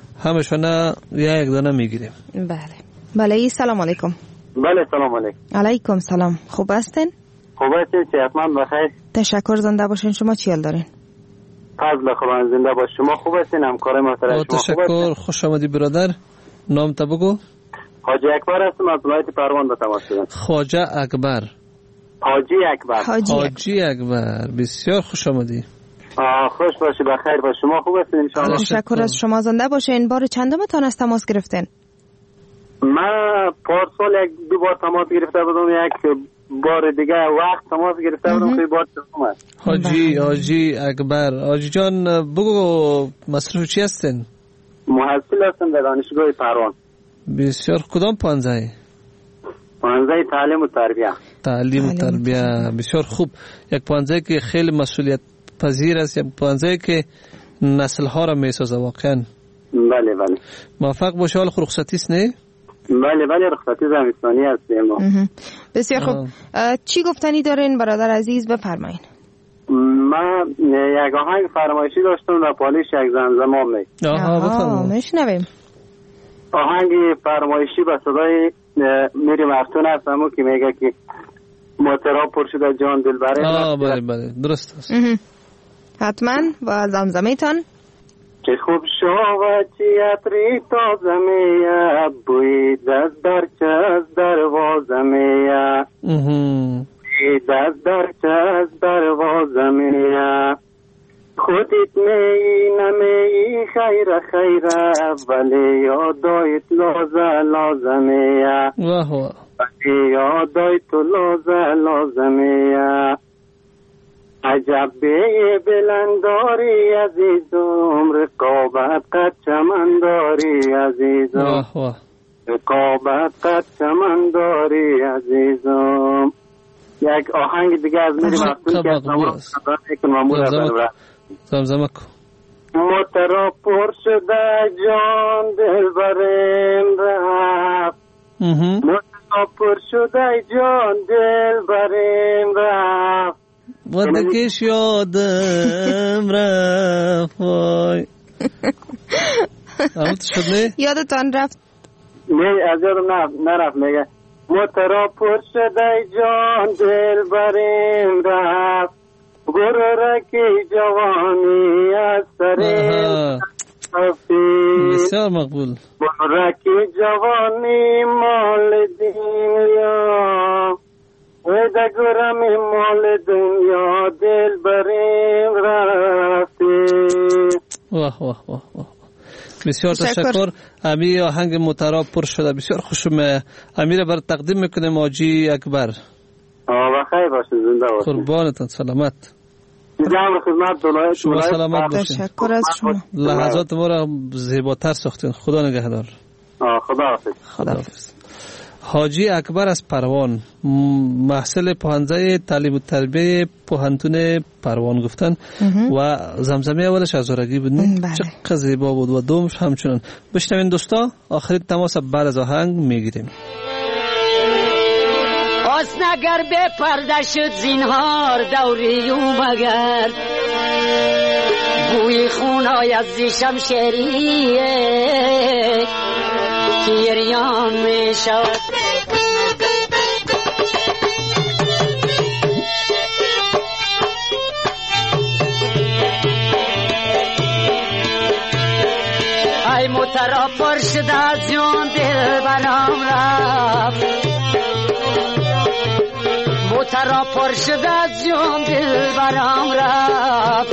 همشون یک دانه میگیریم. بله بله. سلام علیکم. بله سلام علیکم. علیکم سلام. خوب هستین؟ خوب هستین؟ صحتمند بخیر؟ تشکر، زنده باشین. شما چی حال دارین؟ فضل خدا، زنده باش. شما خوب هستین؟ همکار محترم شما خوب هستین؟ تشکر. خوش آمدی برادر. نام تا بگو. حاجی اکبر هستم از ولایت پروان به تماس شدم. خواجه اکبر. حاجی اکبر. حاجی, حاجی اکبر. بسیار خوش آمدی. آه خوش باشی، بخیر باش. شما خوب هستین ان شاء الله؟ تشکر از شما، زنده باشین. بار چندم تان از تماس گرفتین؟ من پارسال یک دو بار تماس گرفته بودم، یک بار دیگه وقت تماس گرفته بودم که بار سوم است. حاجی حاجی اکبر. حاجی جان بگو مصروف چی هستین؟ محصل هستم در دانشگاه پروان. بسیار. کدام پانزه؟ پانزه تعلیم و تربیه. تعلیم و تربیه. بسیار خوب. یک پانزه که خیلی مسئولیت پذیر است، یک پانزه که نسل ها را میسازه واقعا. بله بله. موفق باشه. حال رخصتی است نه؟ بله بله رخصتی زمستانی هستیم ما. بسیار خوب. چی گفتنی دارین برادر عزیز؟ بفرمایید. من یک آهنگ فرمایشی داشتم در پالیش یک زمزمه می. آها بفرمایید. میشنویم. آهنگ فرمایشی به صدای میری مفتون هستم که میگه که موترا پر شده جان دلبره. آه بله بله درست است. حتما با زمزمه تان. که خوب شود چی عطری تازه میه بوی دست در چست دروازه میه بوی دست در چست دروازه میه خودت میی نمیی خیره خیره ولی یادایت لازه لازمیه واه واه ولی یادایت لازه لازمیه عجب به بلنداری عزیزم رقابت قد چمنداری عزیزم رقابت قد چمنداری عزیزم. یک آهنگ دیگه از میری مفتون که از نمون زمزمه کن. موترا پر شده جان دل برم رفت موترا پر شده جان دل برم رفت و دکش یادم رفت وای همون شد نه؟ یادتان رفت؟ نه از یادم نرفت. میگه موترا پر شده جان دل بریم رفت گرورکی جوانی از سریم بسیار مقبول. گرورکی جوانی مال دنیا و دگرم مال دنیا دل بریم رفتی. واه واه واه واه بسیار تشکر. امی آهنگ موترا پر شده بسیار خوشم. امیر بر تقدیم میکنیم آجی اکبر. آه بخیر باشه زنده باشه. قربانتان سلامت. دیدم خدمت دولای شما سلامت باشین. تشکر از شما. لحظات ما را زیباتر ساختین. خدا نگهدار. آه خدا حافظ. خدا حافظ. حاجی اکبر از پروان محصل پوهنځی تعلیم و تربیه پوهنتون پروان گفتن و زمزمه اولش از زورگی بود. چقدر زیبا بود و دومش همچنان. بشنوین دوستا آخرین تماس بعد از آهنگ میگیریم. آسن اگر به پرده شد زینهار دوری مگر بوی خونای از شمشیریه کیریان می شود ای موترا پر شده از جان دل برام رفت موترا پر شده از جان دل برام رفت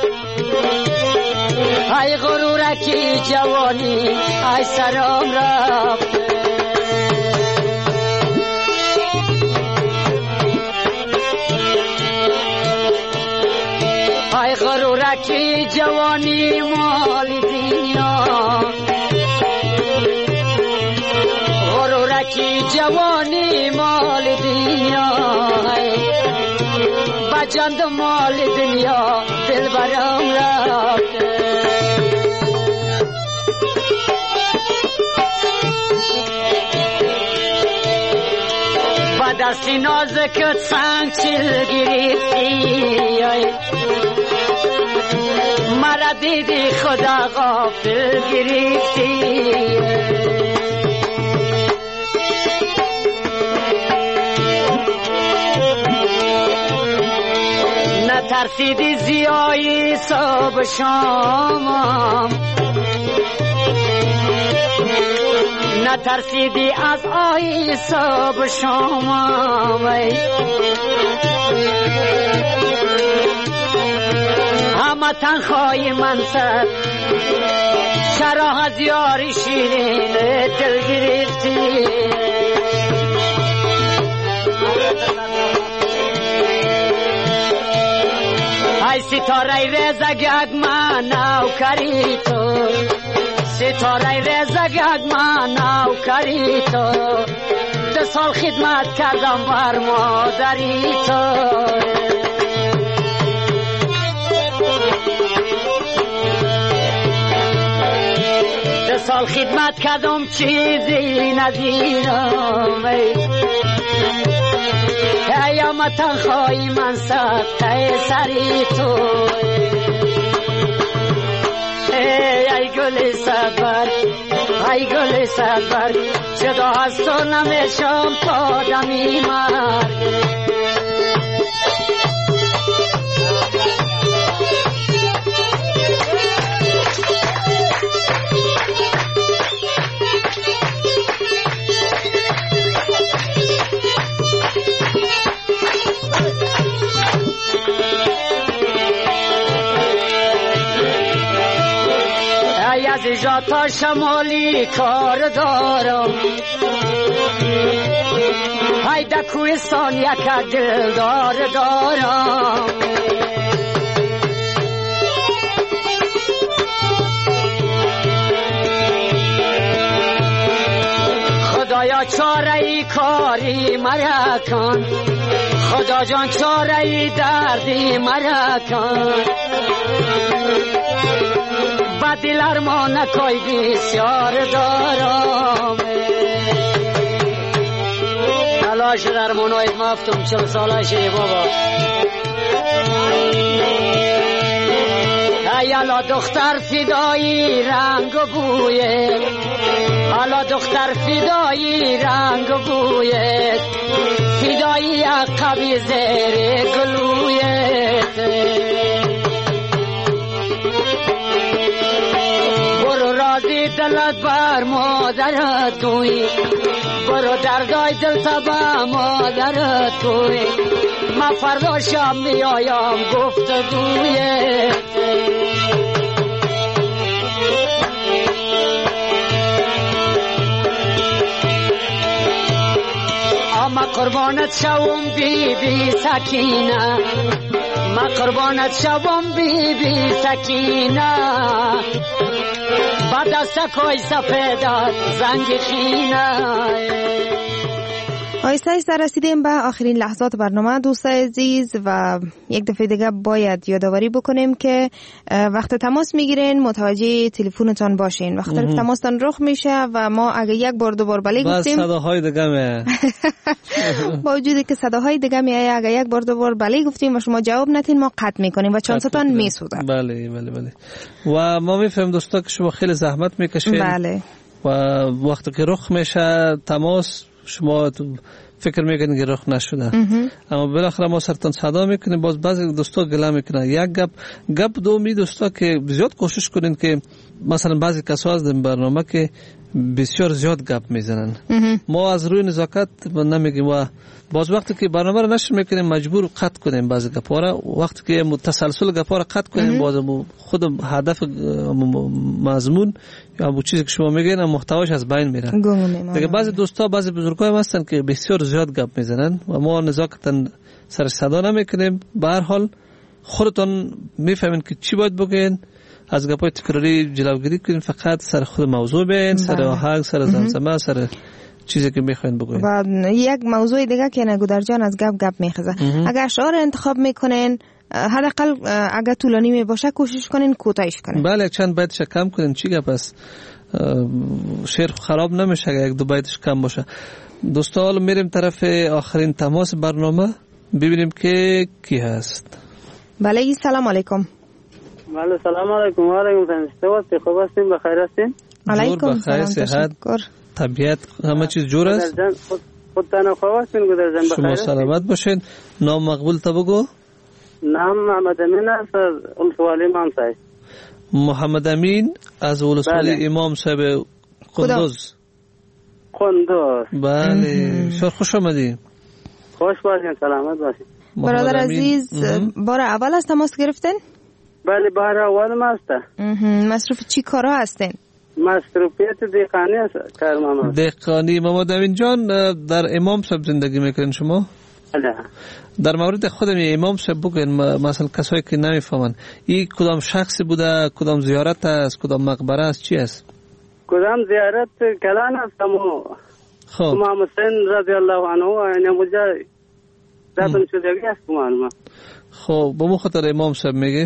ای غرورکی جوانی ای سرام رفت ای غرورکی جوانی مال دنیا غرورکی جوانی مال دنیا بجند مال دنیا دل برام رفت با دستی نازکت سنگ چیل گرفتی مرا دیدی خدا غافل گرفتی نترسیدی زیایی صبح شامم نترسیدی از آی صبح شامم همه تنخوای من سر شرح از یاری شیرین دل گرفتی ای ستاره رزگگ من نوکری تو ستاره رزگگ من نوکری تو دو سال خدمت کردم بر مادری تو سال خدمت کردم چیزی ندیدم قیامتا خواهی من صدقه سری تو ای گل صبر ای گل صبر جدا از تو نمیشم تا دمی مرگ از جاتا شمالی کار دارم های در کوهستان یک دلدار دارم خدایا چاره ای کاری مرا کن خدا جان چاره ای دردی مرا کن با دل ارمان کوی بسیار دارم تلاش در منوید مفتم چل ساله شی بابا ایالا دختر فدایی رنگ و بویت حالا دختر فدایی رنگ و بویت فدایی عقبی زیر گلویت برو راضی دلت بر مادرت توی برو دردای دل تبا مادرت توی من فردا شب میایم گفتگویت اما قربانت شوم بی بی سکینه ما قربانت شوم بی بی سکینه با دست کوی سفیدت زنگ خینه. آیسته آیسته رسیدیم به آخرین لحظات برنامه دوستای عزیز و یک دفعه دیگه باید یادآوری بکنیم که وقت تماس میگیرین متوجه تلفنتان باشین. وقتی تماستان رخ میشه و ما اگه یک بار دو بار بله گفتیم با صداهای دیگه میه با وجودی که صداهای دیگه میایه اگه یک بار دو بار بله گفتیم و شما جواب ندین ما قطع میکنیم و چانستان میسوزه. بله بله بله و ما میفهمیم دوستا که شما خیلی زحمت میکشین. بله و وقتی که رخ میشه تماس شما فکر میکنید که رخ نشده اما بالاخره ما سرتان صدا میکنیم. باز بعضی دوستا گله میکنن یک گپ گپ دومی دوستا که زیاد کوشش کنین که مثلا بعضی کسا از این برنامه که بسیار زیاد گپ میزنن ما از روی نزاکت نمیگیم و باز وقتی که برنامه رو نشر میکنیم مجبور قطع کنیم بعضی گپا را وقتی که متسلسل گپا را قطع کنیم باز خود هدف مضمون یا همون چیزی که شما میگین محتواش از بین میره دیگه. بعضی دوستا بعضی بزرگای ما هستن که بسیار زیاد گپ میزنن و ما نزاکتا سر صدا نمیکنیم. به هر حال خودتون میفهمین که چی باید بگین از گپای تکراری جلوگیری کنین فقط سر خود موضوع بین سر آهنگ سر زمزمه سر چیزی که میخواین بگوین. و یک موضوع دیگه که نگودر جان از گپ گپ میخزه اگه اشعار انتخاب میکنین حداقل اگه طولانی می باشه کوشش کنین کوتاهش کنین. بله چند بیتش کم کنین چی گپ است شعر خراب نمیشه اگه یک دو بیتش کم باشه. دوستا حالا میریم طرف آخرین تماس برنامه ببینیم که کی هست. بله سلام علیکم. بله سلام علیکم و علیکم السلام. خوب هستین بخیر هستین؟ علیکم سلام صحت طبیعت همه چیز جور است. خود تنها خوب هستین گذر جان بخیر. شما سلامت باشین. نام مقبول تا بگو. نام محمد امین است از ولسوالی امام صاحب. محمد امین از ولسوالی امام صاحب قندوز. قندوز. بله شما خوش آمدید. خوش باشین سلامت باشین. برادر عزیز بار اول از تماس گرفتین؟ بله بار اول ما است. مصروف چی کارا هستین؟ مصروفیت دهقانی است کار ما. دهقانی. محمد امین جان در امام صاحب زندگی میکنین شما؟ بله. در مورد خودم امام صاحب بگین مثلا کسایی که نمیفهمن این کدام شخصی بوده کدام زیارت است کدام مقبره است چی است؟ کدام زیارت کلان است امو خب امام حسین رضی الله عنه و نموجه ذاتن شدگی است معلومه. خب به مخاطر امام صاحب میگیش؟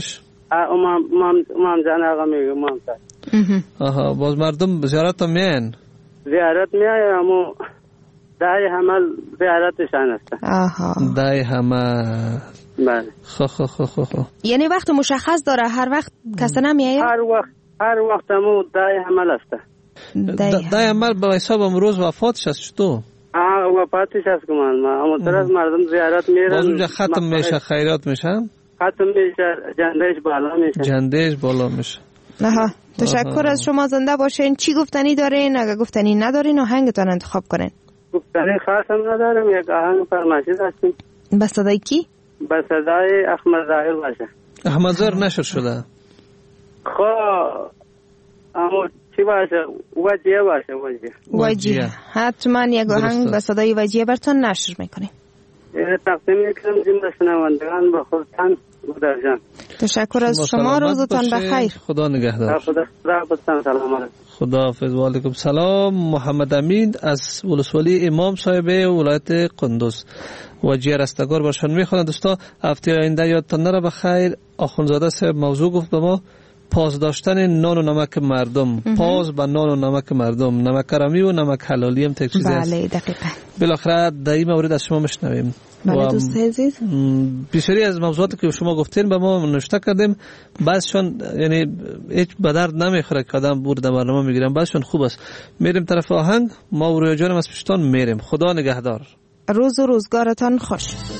امام امام امام جان آقا میگه امام صاحب. آها باز مردم زیارت میان زیارت میای اما دای حمل زیارتشان است. آها دای حمل بله. خو خو خو خو خو یعنی وقت مشخص داره هر وقت کسی نمیاد؟ هر وقت هر وقت همو دای حمل است. دای دای حمل به حساب امروز وفاتش است چطور؟ آه وفاتش است کمان ما اما طرف مردم زیارت میرن باز اونجا ختم میشه خیرات میشن؟ ختم میشه جندش بالا میشه. جندش بالا میشه. آها تشکر از شما، زنده باشین. چی گفتنی دارین؟ اگه گفتنی ندارین آهنگتون انتخاب کنین. گفتنی خاص هم ندارم، یک آهنگ فرمایشی داشتیم. به صدای کی؟ به صدای احمد ظاهر باشه. احمد ظاهر نشر شده. خو اما چی باشه؟ وجیه باشه. وجیه وجیه حتما یک آهنگ به صدای وجیه براتون نشر میکنیم. تقدیم میکنم جمله شنوندگان به خودتان بودر جان. تشکر از شما، روزتان بخیر. خدا نگهدار. خدا خدا سلام علیکم. خدا حافظ و علیکم سلام. محمد امین از ولسوالی امام صاحب ولایت قندوز وجیه رستگار باشن میخوانند. دوستا هفته آینده یادتان نره بخیر. آخوندزاده صاحب موضوع گفت به ما پاس داشتن نان و نمک مردم. پاس به نان و نمک مردم، نمک رمی و نمک حلالی هم تک چیزی است. بله دقیقاً. بالاخره در این مورد از شما میشنویم. بله دوست عزیز، بسیاری از موضوعاتی که شما گفتین به ما نوشته کردیم، بعضشان یعنی هیچ به درد نمیخوره که آدم بود در برنامه میگیرم، بعضشان خوب است. میریم طرف آهنگ. ما و رویا جانم از پشتان میریم. خدا نگهدار. روز و روزگارتان خوش.